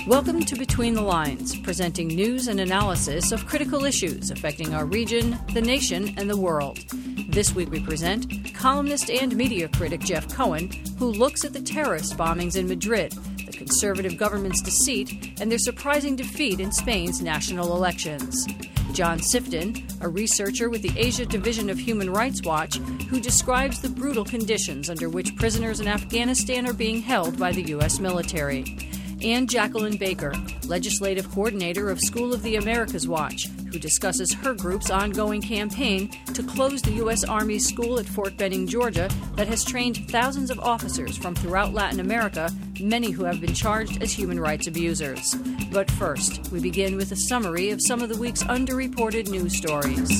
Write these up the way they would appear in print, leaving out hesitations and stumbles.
Welcome to Between the Lines, presenting news and analysis of critical issues affecting our region, the nation, and the world. This week we present columnist and media critic Jeff Cohen, who looks at the terrorist bombings in Madrid, the conservative government's deceit, and their surprising defeat in Spain's national elections. John Sifton, a researcher with the Asia Division of Human Rights Watch, who describes the brutal conditions under which prisoners in Afghanistan are being held by the U.S. military. And Jacqueline Baker, legislative coordinator of School of the Americas Watch, who discusses her group's ongoing campaign to close the U.S. Army school at Fort Benning, Georgia, that has trained thousands of officers from throughout Latin America, many who have been charged as human rights abusers. But first, we begin with a summary of some of the week's underreported news stories.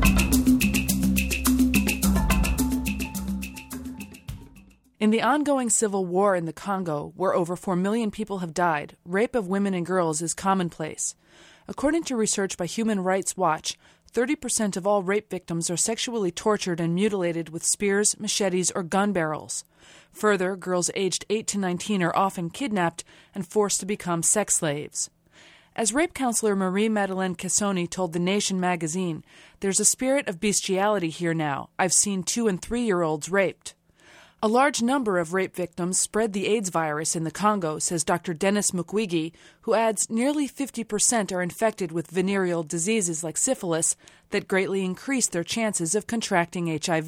In the ongoing civil war in the Congo, where over 4 million people have died, rape of women and girls is commonplace. According to research by Human Rights Watch, 30% of all rape victims are sexually tortured and mutilated with spears, machetes, or gun barrels. Further, girls aged 8 to 19 are often kidnapped and forced to become sex slaves. As rape counselor Marie-Madeleine Cassoni told The Nation magazine, "There's a spirit of bestiality here now. I've seen 2- and 3-year-olds raped." A large number of rape victims spread the AIDS virus in the Congo, says Dr. Dennis Mukwege, who adds nearly 50% are infected with venereal diseases like syphilis that greatly increase their chances of contracting HIV.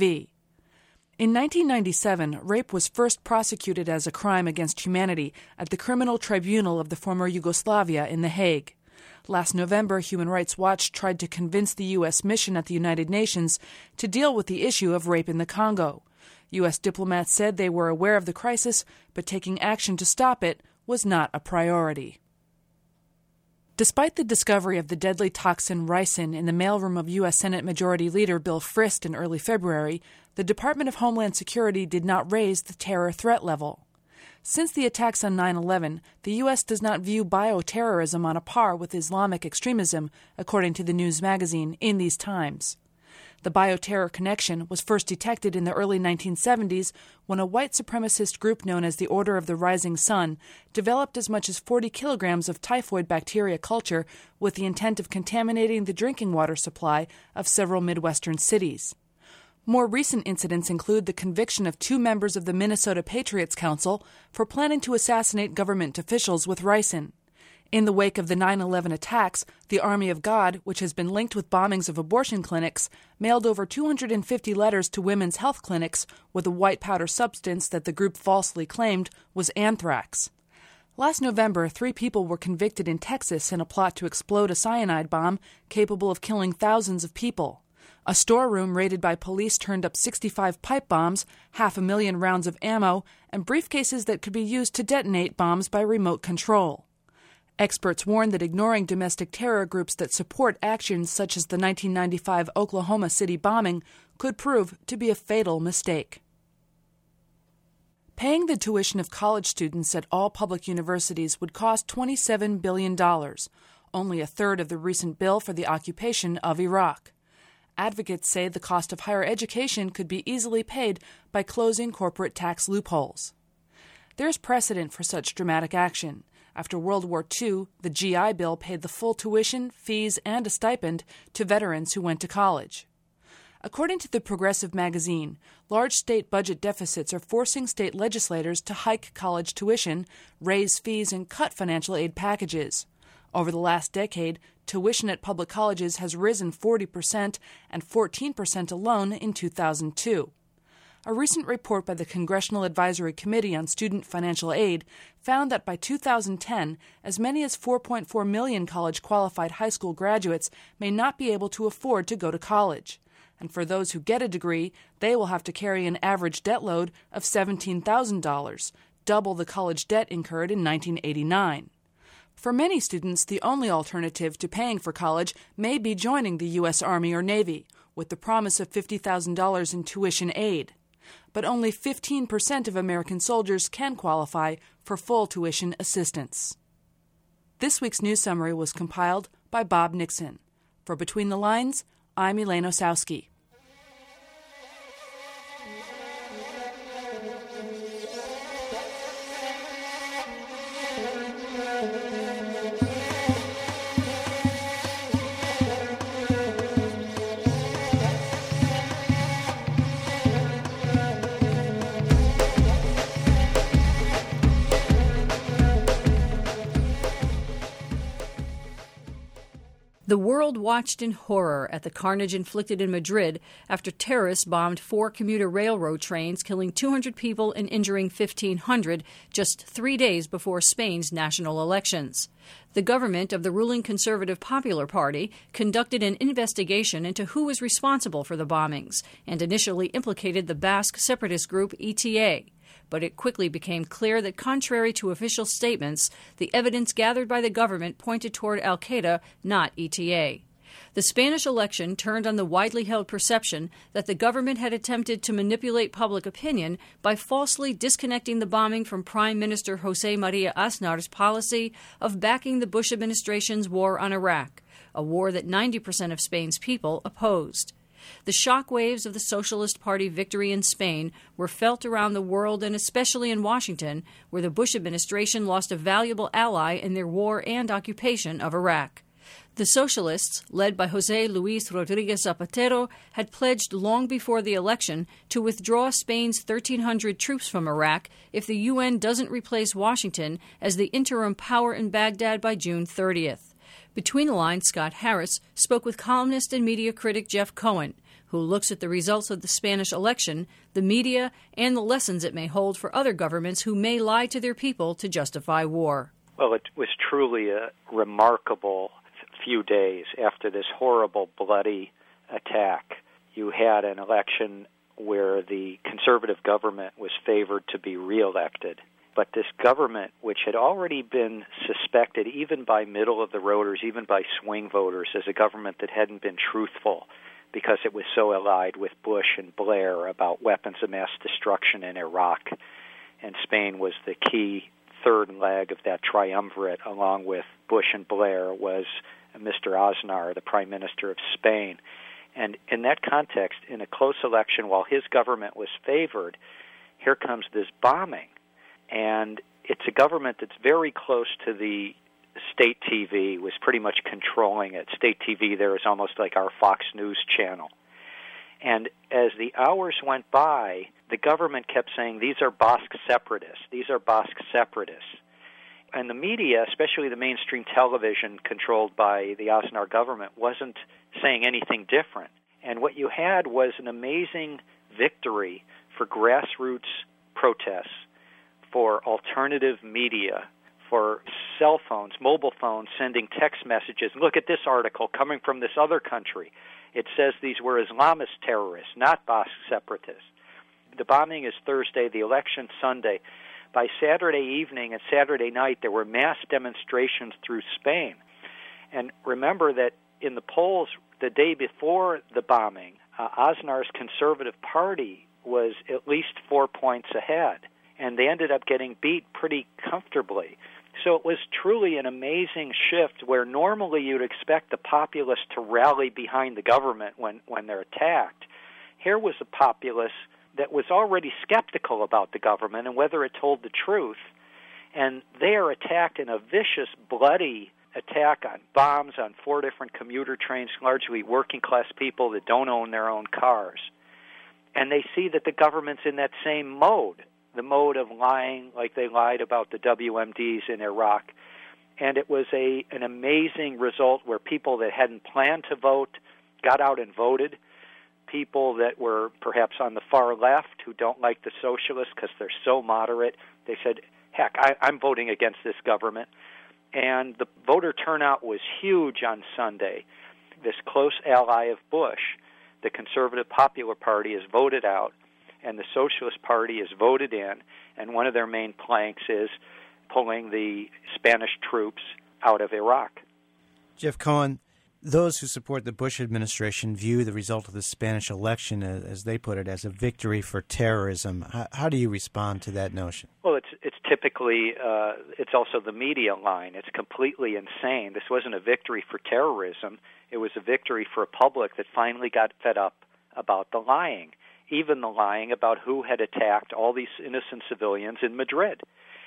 In 1997, rape was first prosecuted as a crime against humanity at the Criminal Tribunal of the former Yugoslavia in The Hague. Last November, Human Rights Watch tried to convince the U.S. mission at the United Nations to deal with the issue of rape in the Congo. U.S. diplomats said they were aware of the crisis, but taking action to stop it was not a priority. Despite the discovery of the deadly toxin ricin in the mailroom of U.S. Senate Majority Leader Bill Frist in early February, the Department of Homeland Security did not raise the terror threat level. Since the attacks on 9/11, the U.S. does not view bioterrorism on a par with Islamic extremism, according to the news magazine In These Times. The bioterror connection was first detected in the early 1970s when a white supremacist group known as the Order of the Rising Sun developed as much as 40 kilograms of typhoid bacteria culture with the intent of contaminating the drinking water supply of several Midwestern cities. More recent incidents include the conviction of 2 members of the Minnesota Patriots Council for planning to assassinate government officials with ricin. In the wake of the 9/11 attacks, the Army of God, which has been linked with bombings of abortion clinics, mailed over 250 letters to women's health clinics with a white powder substance that the group falsely claimed was anthrax. Last November, 3 people were convicted in Texas in a plot to explode a cyanide bomb capable of killing thousands of people. A storeroom raided by police turned up 65 pipe bombs, 500,000 rounds of ammo, and briefcases that could be used to detonate bombs by remote control. Experts warn that ignoring domestic terror groups that support actions such as the 1995 Oklahoma City bombing could prove to be a fatal mistake. Paying the tuition of college students at all public universities would cost $27 billion, only a third of the recent bill for the occupation of Iraq. Advocates say the cost of higher education could be easily paid by closing corporate tax loopholes. There's precedent for such dramatic action. After World War II, the GI Bill paid the full tuition, fees, and a stipend to veterans who went to college. According to the Progressive magazine, large state budget deficits are forcing state legislators to hike college tuition, raise fees, and cut financial aid packages. Over the last decade, tuition at public colleges has risen 40% and 14% alone in 2002. A recent report by the Congressional Advisory Committee on Student Financial Aid found that by 2010, as many as 4.4 million college-qualified high school graduates may not be able to afford to go to college. And for those who get a degree, they will have to carry an average debt load of $17,000, double the college debt incurred in 1989. For many students, the only alternative to paying for college may be joining the U.S. Army or Navy, with the promise of $50,000 in tuition aid. But only 15% of American soldiers can qualify for full tuition assistance. This week's news summary was compiled by Bob Nixon. For Between the Lines, I'm Elaine Osowski. The world watched in horror at the carnage inflicted in Madrid after terrorists bombed 4 commuter railroad trains, killing 200 people and injuring 1,500 just 3 days before Spain's national elections. The government of the ruling Conservative Popular Party conducted an investigation into who was responsible for the bombings and initially implicated the Basque separatist group ETA. But it quickly became clear that, contrary to official statements, the evidence gathered by the government pointed toward al-Qaeda, not ETA. The Spanish election turned on the widely held perception that the government had attempted to manipulate public opinion by falsely disconnecting the bombing from Prime Minister José María Aznar's policy of backing the Bush administration's war on Iraq, a war that 90% of Spain's people opposed. The shockwaves of the Socialist Party victory in Spain were felt around the world and especially in Washington, where the Bush administration lost a valuable ally in their war and occupation of Iraq. The Socialists, led by José Luis Rodríguez Zapatero, had pledged long before the election to withdraw Spain's 1,300 troops from Iraq if the UN doesn't replace Washington as the interim power in Baghdad by June 30th. Between the Lines, Scott Harris spoke with columnist and media critic Jeff Cohen, who looks at the results of the Spanish election, the media, and the lessons it may hold for other governments who may lie to their people to justify war. Well, it was truly a remarkable few days after this horrible, bloody attack. You had an election where the conservative government was favored to be reelected. But this government, which had already been suspected even by middle-of-the-roaders, even by swing voters, as a government that hadn't been truthful because it was so allied with Bush and Blair about weapons of mass destruction in Iraq, and Spain was the key third leg of that triumvirate, along with Bush and Blair, was Mr. Aznar, the Prime Minister of Spain. And in that context, in a close election, while his government was favored, here comes this bombing. And it's a government that's very close to the state TV, was pretty much controlling it. State TV there is almost like our Fox News channel. And as the hours went by, the government kept saying, these are Basque separatists, these are Basque separatists. And the media, especially the mainstream television controlled by the Aznar government, wasn't saying anything different. And what you had was an amazing victory for grassroots protests, for alternative media, for cell phones, mobile phones, sending text messages. Look at this article coming from this other country. It says these were Islamist terrorists, not Basque separatists. The bombing is Thursday, the election Sunday. By Saturday evening and Saturday night, there were mass demonstrations through Spain. And remember that in the polls the day before the bombing, Aznar's Conservative Party was at least 4 points ahead, and they ended up getting beat pretty comfortably. So it was truly an amazing shift where normally you'd expect the populace to rally behind the government when they're attacked. Here was a populace that was already skeptical about the government and whether it told the truth, and they are attacked in a vicious, bloody attack on bombs on 4 different commuter trains, largely working-class people that don't own their own cars. And they see that the government's in that same mode, the mode of lying like they lied about the WMDs in Iraq. And it was an amazing result where people that hadn't planned to vote got out and voted. People that were perhaps on the far left who don't like the socialists because they're so moderate, they said, heck, I'm voting against this government. And the voter turnout was huge on Sunday. This close ally of Bush, the Conservative Popular Party, is voted out, and the Socialist Party is voted in, and one of their main planks is pulling the Spanish troops out of Iraq. Jeff Cohen, those who support the Bush administration view the result of the Spanish election, as they put it, as a victory for terrorism. How do you respond to that notion? Well, it's typically, it's also the media line. It's completely insane. This wasn't a victory for terrorism. It was a victory for a public that finally got fed up about the lying, even the lying about who had attacked all these innocent civilians in Madrid.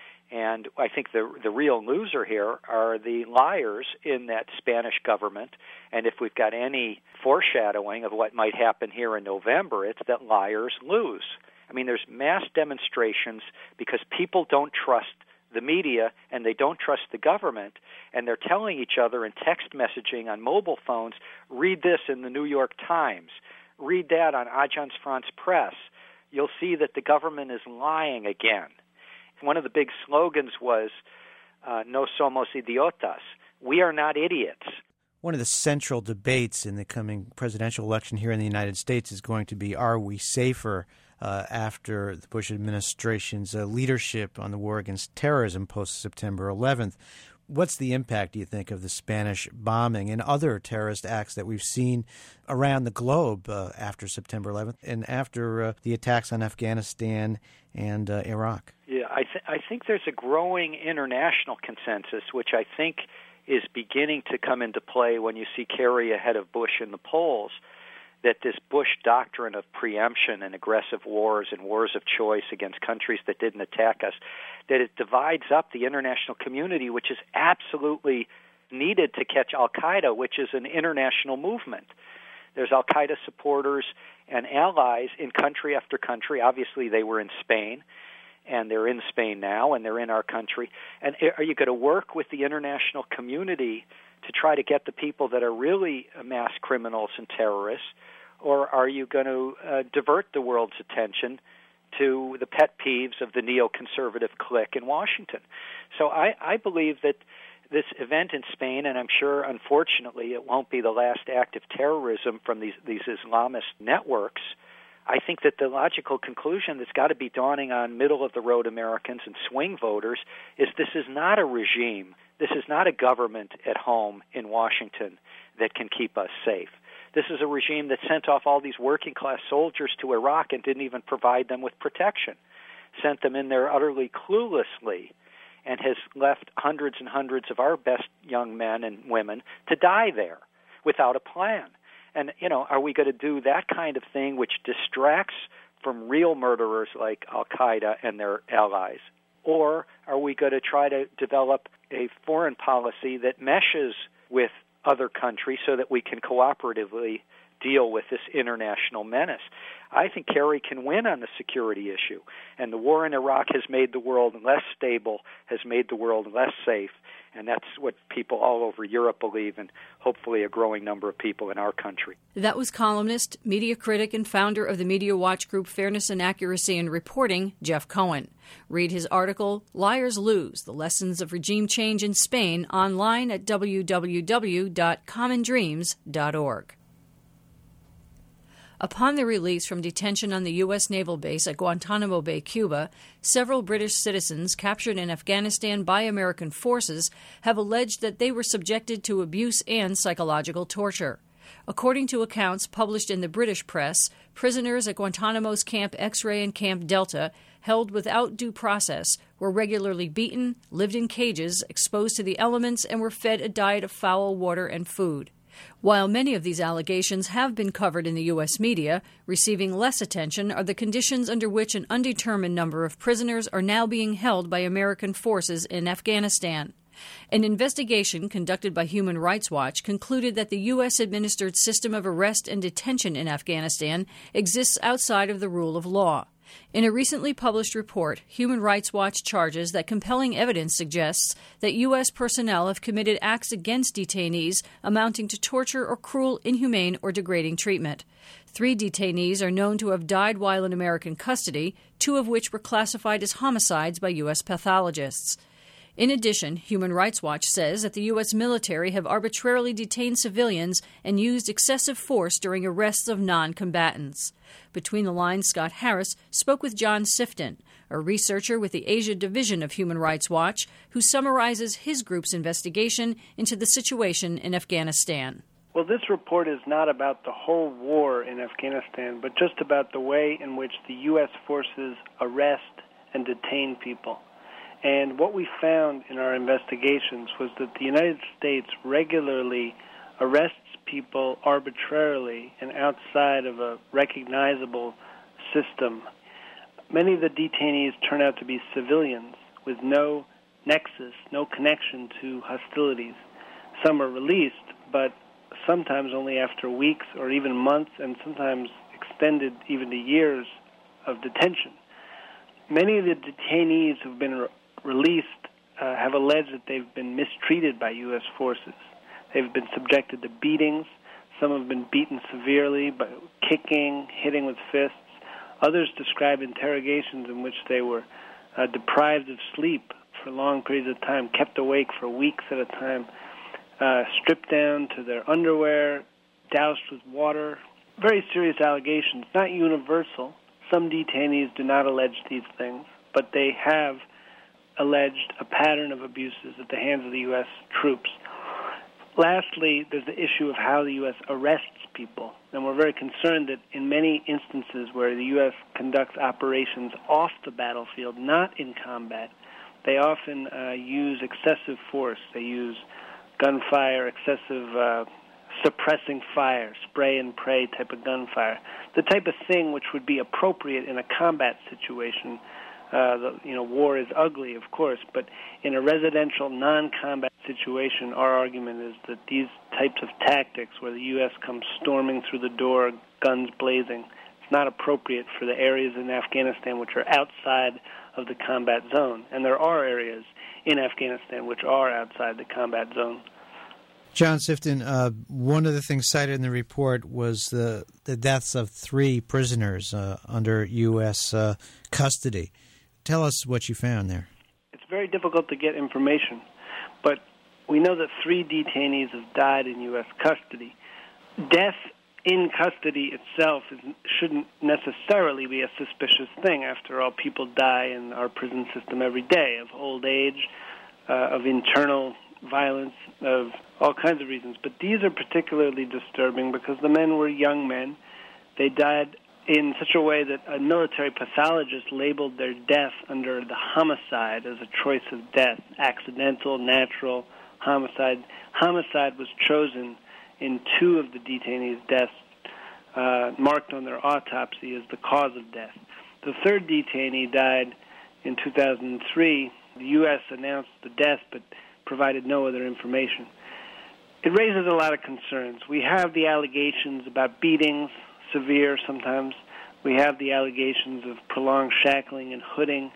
And I think the real loser here are the liars in that Spanish government. And if we've got any foreshadowing of what might happen here in November, it's that liars lose. I mean, there's mass demonstrations because people don't trust the media and they don't trust the government, and they're telling each other in text messaging on mobile phones, read this in the New York Times, read that on Agence France Presse, you'll see that the government is lying again. One of the big slogans was, no somos idiotas. We are not idiots. One of the central debates in the coming presidential election here in the United States is going to be, are we safer after the Bush administration's leadership on the war against terrorism post-September 11th? What's the impact, do you think, of the Spanish bombing and other terrorist acts that we've seen around the globe after September 11th and after the attacks on Afghanistan and Iraq? Yeah, I think there's a growing international consensus, which I think is beginning to come into play when you see Kerry ahead of Bush in the polls, that this Bush doctrine of preemption and aggressive wars and wars of choice against countries that didn't attack us, that it divides up the international community, which is absolutely needed to catch al-Qaeda, which is an international movement. There's al-Qaeda supporters and allies in country after country. Obviously, they were in Spain, and they're in Spain now, and they're in our country. And are you going to work with the international community to try to get the people that are really mass criminals and terrorists, or are you going to divert the world's attention to the pet peeves of the neoconservative clique in Washington? So I believe that this event in Spain, and I'm sure, unfortunately, it won't be the last act of terrorism from these Islamist networks. I think that the logical conclusion that's got to be dawning on middle-of-the-road Americans and swing voters is this is not a regime. This is not a government at home in Washington that can keep us safe. This is a regime that sent off all these working-class soldiers to Iraq and didn't even provide them with protection, sent them in there utterly cluelessly, and has left hundreds and hundreds of our best young men and women to die there without a plan. And, are we going to do that kind of thing which distracts from real murderers like al-Qaeda and their allies? Or are we going to try to develop a foreign policy that meshes with other countries so that we can cooperatively deal with this international menace? I think Kerry can win on the security issue. And the war in Iraq has made the world less stable, has made the world less safe. And that's what people all over Europe believe, and hopefully a growing number of people in our country. That was columnist, media critic, and founder of the media watch group Fairness and Accuracy in Reporting, Jeff Cohen. Read his article, Liars Lose, The Lessons of Regime Change in Spain, online at www.commondreams.org. Upon their release from detention on the U.S. naval base at Guantanamo Bay, Cuba, several British citizens captured in Afghanistan by American forces have alleged that they were subjected to abuse and psychological torture. According to accounts published in the British press, prisoners at Guantanamo's Camp X-Ray and Camp Delta, held without due process, were regularly beaten, lived in cages, exposed to the elements, and were fed a diet of foul water and food. While many of these allegations have been covered in the U.S. media, receiving less attention are the conditions under which an undetermined number of prisoners are now being held by American forces in Afghanistan. An investigation conducted by Human Rights Watch concluded that the U.S.-administered system of arrest and detention in Afghanistan exists outside of the rule of law. In a recently published report, Human Rights Watch charges that compelling evidence suggests that U.S. personnel have committed acts against detainees amounting to torture or cruel, inhumane, or degrading treatment. 3 detainees are known to have died while in American custody, 2 of which were classified as homicides by U.S. pathologists. In addition, Human Rights Watch says that the U.S. military have arbitrarily detained civilians and used excessive force during arrests of non-combatants. Between the lines, Scott Harris spoke with John Sifton, a researcher with the Asia Division of Human Rights Watch, who summarizes his group's investigation into the situation in Afghanistan. Well, this report is not about the whole war in Afghanistan, but just about the way in which the U.S. forces arrest and detain people. And what we found in our investigations was that the United States regularly arrests people arbitrarily and outside of a recognizable system. Many of the detainees turn out to be civilians with no nexus, no connection to hostilities. Some are released, but sometimes only after weeks or even months, and sometimes extended even to years of detention. Many of the detainees who've been released have alleged that they've been mistreated by U.S. forces. They've been subjected to beatings. Some have been beaten severely by kicking, hitting with fists. Others describe interrogations in which they were deprived of sleep for long periods of time, kept awake for weeks at a time, stripped down to their underwear, doused with water. Very serious allegations, not universal. Some detainees do not allege these things, but they have alleged a pattern of abuses at the hands of the U.S. troops. Lastly, there's the issue of how the U.S. arrests people, and we're very concerned that in many instances where the U.S. conducts operations off the battlefield, not in combat, they often use excessive force. They use gunfire, excessive suppressing fire, spray and pray type of gunfire, the type of thing which would be appropriate in a combat situation. War is ugly, of course, but in a residential, non-combat situation, our argument is that these types of tactics, where the U.S. comes storming through the door, guns blazing, it's not appropriate for the areas in Afghanistan which are outside of the combat zone. And there are areas in Afghanistan which are outside the combat zone. John Sifton, one of the things cited in the report was the deaths of 3 prisoners under U.S. custody. Tell us what you found there. It's very difficult to get information, but we know that 3 detainees have died in U.S. custody. Death in custody itself shouldn't necessarily be a suspicious thing. After all, people die in our prison system every day of old age, of internal violence, of all kinds of reasons. But these are particularly disturbing because the men were young men. They died in such a way that a military pathologist labeled their death under the homicide as a choice of death, accidental, natural, homicide. Homicide was chosen in 2 of the detainees' deaths, marked on their autopsy as the cause of death. The 3rd detainee died in 2003. The U.S. announced the death but provided no other information. It raises a lot of concerns. We have the allegations about beatings, severe sometimes. We have the allegations of prolonged shackling and hooding.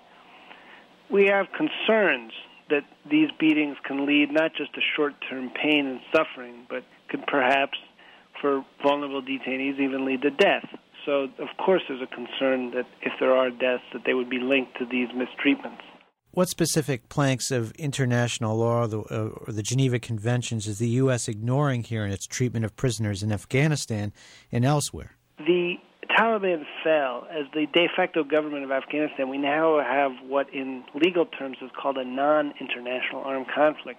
We have concerns that these beatings can lead not just to short-term pain and suffering, but could perhaps, for vulnerable detainees, even lead to death. So, of course, there's a concern that if there are deaths, that they would be linked to these mistreatments. What specific planks of international law or the Geneva Conventions is the U.S. ignoring here in its treatment of prisoners in Afghanistan and elsewhere? The Taliban fell. As the de facto government of Afghanistan, we now have what in legal terms is called a non-international armed conflict.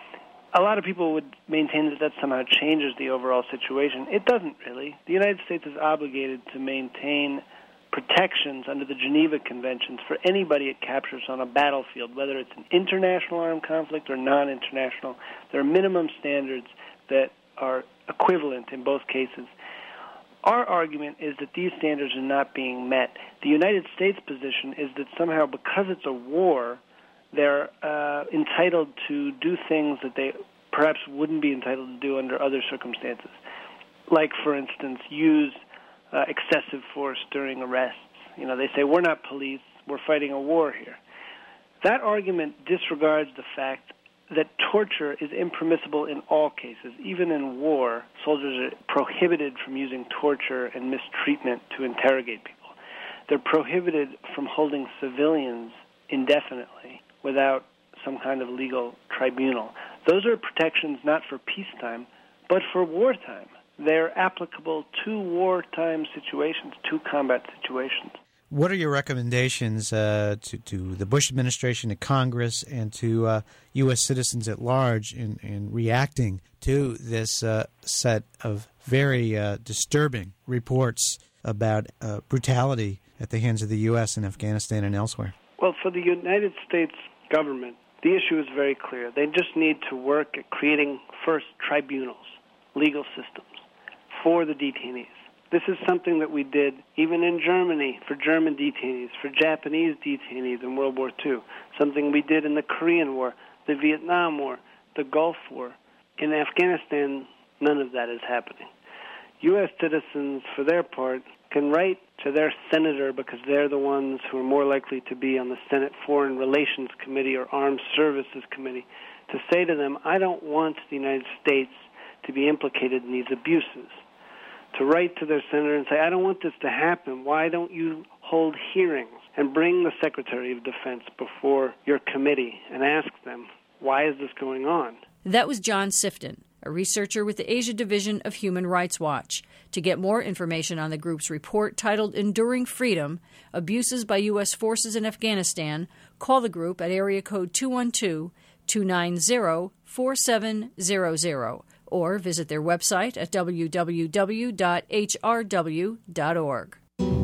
A lot of people would maintain that somehow changes the overall situation. It doesn't really. The United States is obligated to maintain protections under the Geneva Conventions for anybody it captures on a battlefield, whether it's an international armed conflict or non-international. There are minimum standards that are equivalent in both cases. Our argument is that these standards are not being met. The United States position is that somehow because it's a war, they're entitled to do things that they perhaps wouldn't be entitled to do under other circumstances, like, for instance, use excessive force during arrests. They say, we're not police, we're fighting a war here. That argument disregards the fact that torture is impermissible in all cases. Even in war, soldiers are prohibited from using torture and mistreatment to interrogate people. They're prohibited from holding civilians indefinitely without some kind of legal tribunal. Those are protections not for peacetime, but for wartime. They're applicable to wartime situations, to combat situations. What are your recommendations to the Bush administration, to Congress, and to U.S. citizens at large in reacting to this set of very disturbing reports about brutality at the hands of the U.S. in Afghanistan and elsewhere? Well, for the United States government, the issue is very clear. They just need to work at creating, first, tribunals, legal systems for the detainees. This is something that we did even in Germany for German detainees, for Japanese detainees in World War II, something we did in the Korean War, the Vietnam War, the Gulf War. In Afghanistan, none of that is happening. U.S. citizens, for their part, can write to their senator, because they're the ones who are more likely to be on the Senate Foreign Relations Committee or Armed Services Committee, to say to them, I don't want the United States to be implicated in these abuses. To write to their senator and say, I don't want this to happen. Why don't you hold hearings and bring the Secretary of Defense before your committee and ask them, why is this going on? That was John Sifton, a researcher with the Asia Division of Human Rights Watch. To get more information on the group's report titled Enduring Freedom, Abuses by U.S. Forces in Afghanistan, call the group at area code 212-290-4700 or visit their website at www.hrw.org.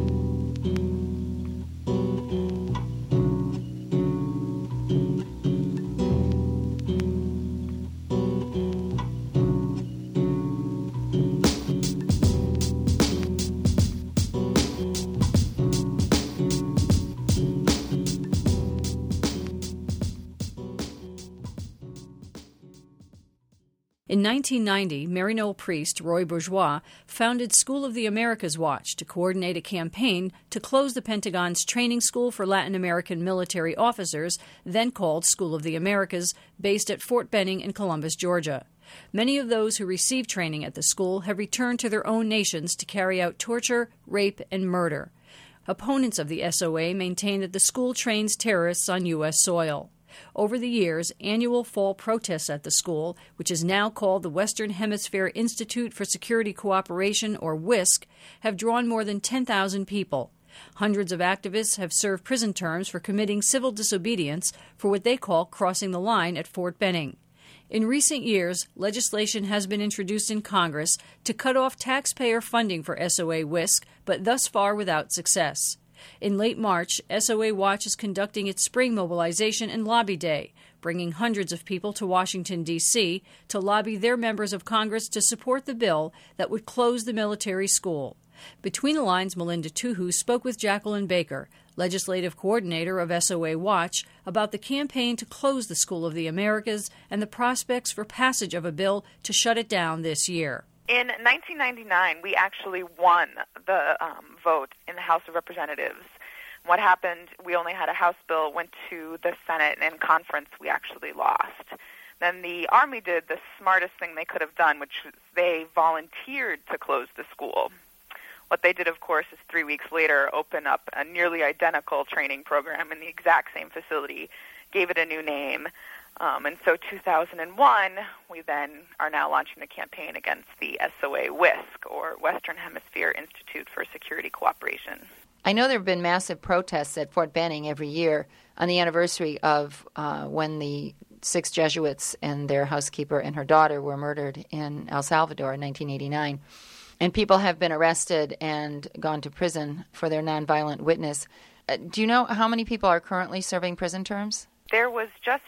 In 1990, Maryknoll priest Roy Bourgeois founded School of the Americas Watch to coordinate a campaign to close the Pentagon's training school for Latin American military officers, then called School of the Americas, based at Fort Benning in Columbus, Georgia. Many of those who received training at the school have returned to their own nations to carry out torture, rape, and murder. Opponents of the SOA maintain that the school trains terrorists on U.S. soil. Over the years, annual fall protests at the school, which is now called the Western Hemisphere Institute for Security Cooperation, or WISC, have drawn more than 10,000 people. Hundreds of activists have served prison terms for committing civil disobedience for what they call crossing the line at Fort Benning. In recent years, legislation has been introduced in Congress to cut off taxpayer funding for SOA WISC, but thus far without success. In late March, SOA Watch is conducting its spring mobilization and lobby day, bringing hundreds of people to Washington, D.C. to lobby their members of Congress to support the bill that would close the military school. Between the lines, Melinda Tuhu spoke with Jacqueline Baker, legislative coordinator of SOA Watch, about the campaign to close the School of the Americas and the prospects for passage of a bill to shut it down this year. In 1999, we actually won the vote in the House of Representatives. What happened, we only had a House bill, went to the Senate, and in conference we actually lost. Then the Army did the smartest thing they could have done, which was they volunteered to close the school. What they did, of course, is 3 weeks later open up a nearly identical training program in the exact same facility, gave it a new name. And so 2001, we then are now launching the campaign against the SOA WISC, or Western Hemisphere Institute for Security Cooperation. I know there have been massive protests at Fort Benning every year on the anniversary of when the 6 Jesuits and their housekeeper and her daughter were murdered in El Salvador in 1989. And people have been arrested and gone to prison for their nonviolent witness. Do you know how many people are currently serving prison terms? There was just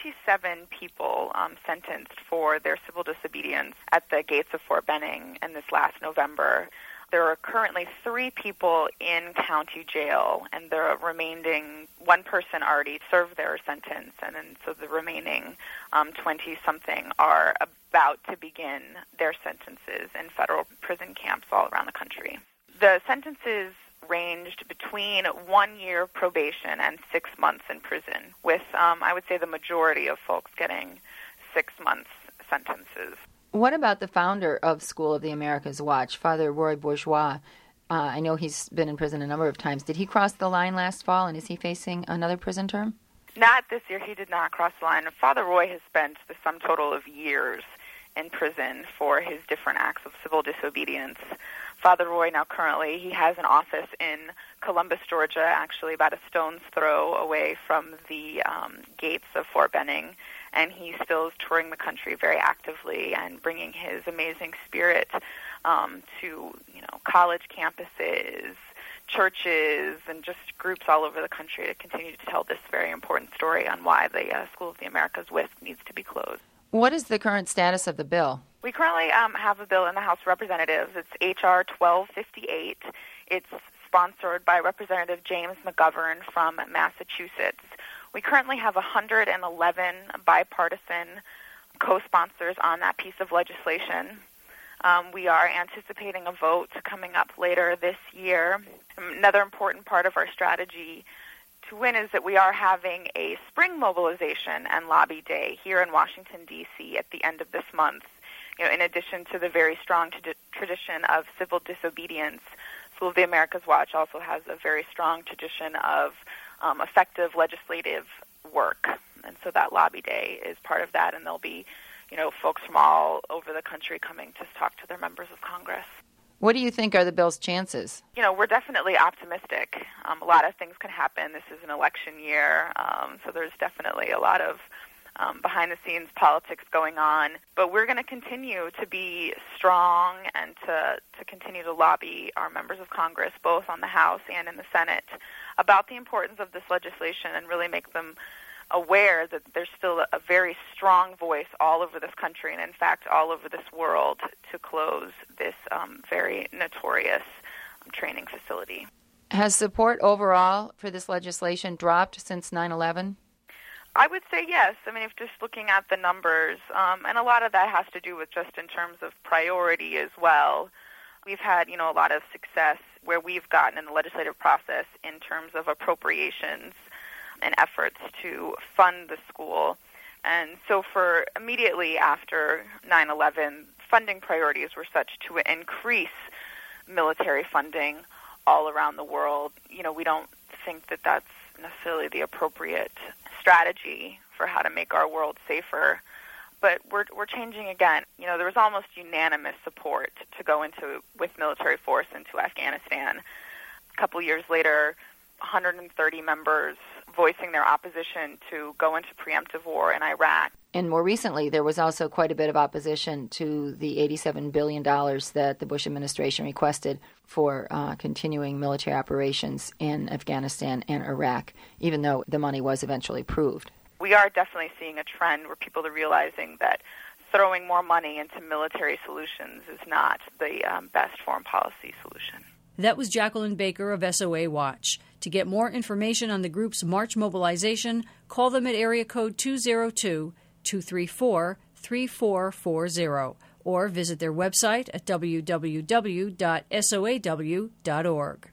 27 people sentenced for their civil disobedience at the gates of Fort Benning in this last November. There are currently 3 people in county jail, and the remaining one person already served their sentence, and then so the remaining 20-something are about to begin their sentences in federal prison camps all around the country. The sentences ranged between 1 year probation and 6 months in prison, with, I would say, the majority of folks getting 6 months sentences. What about the founder of School of the Americas Watch, Father Roy Bourgeois? I know he's been in prison a number of times. Did he cross the line last fall, and is he facing another prison term? Not this year. He did not cross the line. Father Roy has spent the sum total of years in prison for his different acts of civil disobedience. Father Roy now currently, he has an office in Columbus, Georgia, actually about a stone's throw away from the gates of Fort Benning, and he still is touring the country very actively and bringing his amazing spirit to, college campuses, churches, and just groups all over the country to continue to tell this very important story on why the School of the Americas WISC needs to be closed. What is the current status of the bill? We currently have a bill in the House of Representatives. It's H.R. 1258. It's sponsored by Representative James McGovern from Massachusetts. We currently have 111 bipartisan co-sponsors on that piece of legislation. We are anticipating a vote coming up later this year. Another important part of our strategy to win is that we are having a spring mobilization and lobby day here in Washington, D.C. at the end of this month. In addition to the very strong tradition of civil disobedience, School of the Americas Watch also has a very strong tradition of effective legislative work. And so that lobby day is part of that, and there'll be, folks from all over the country coming to talk to their members of Congress. What do you think are the bill's chances? We're definitely optimistic. A lot of things can happen. This is an election year, so there's definitely a lot of behind-the-scenes politics going on. But we're going to continue to be strong and to continue to lobby our members of Congress, both on the House and in the Senate, about the importance of this legislation and really make them aware that there's still a very strong voice all over this country and, in fact, all over this world to close this very notorious training facility. Has support overall for this legislation dropped since 9/11? I would say yes. If just looking at the numbers, and a lot of that has to do with just in terms of priority as well. We've had, a lot of success where we've gotten in the legislative process in terms of appropriations and efforts to fund the school. And so for immediately after 9/11, funding priorities were such to increase military funding all around the world. We don't think that that's necessarily the appropriate strategy for how to make our world safer. But we're changing again. There was almost unanimous support to go with military force into Afghanistan. A couple years later, 130 members voicing their opposition to go into preemptive war in Iraq. And more recently, there was also quite a bit of opposition to the $87 billion that the Bush administration requested for continuing military operations in Afghanistan and Iraq, even though the money was eventually approved. We are definitely seeing a trend where people are realizing that throwing more money into military solutions is not the best foreign policy solution. That was Jacqueline Baker of SOA Watch. To get more information on the group's March mobilization, call them at area code 202-234-3440 or visit their website at www.soaw.org.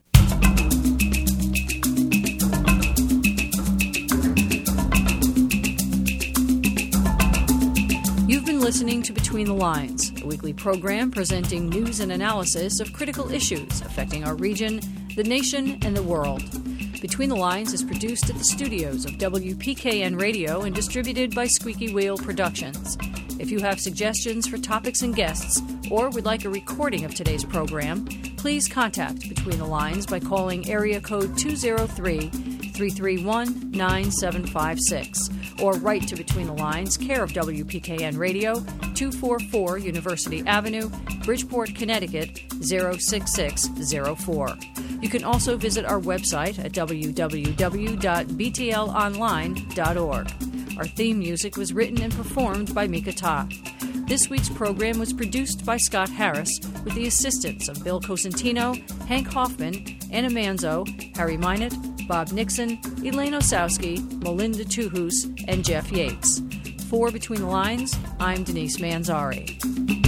You've been listening to Between the Lines, a weekly program presenting news and analysis of critical issues affecting our region, the nation, and the world. Between the Lines is produced at the studios of WPKN Radio and distributed by Squeaky Wheel Productions. If you have suggestions for topics and guests, or would like a recording of today's program, please contact Between the Lines by calling area code 203-331-9756 or write to Between the Lines, care of WPKN Radio, 244 University Avenue, Bridgeport, Connecticut, 06604. You can also visit our website at www.btlonline.org. Our theme music was written and performed by Mika Ta. This week's program was produced by Scott Harris with the assistance of Bill Cosentino, Hank Hoffman, Anna Manzo, Harry Minott, Bob Nixon, Elaine Osowski, Melinda Tuhus, and Jeff Yates. For Between the Lines, I'm Denise Manzari.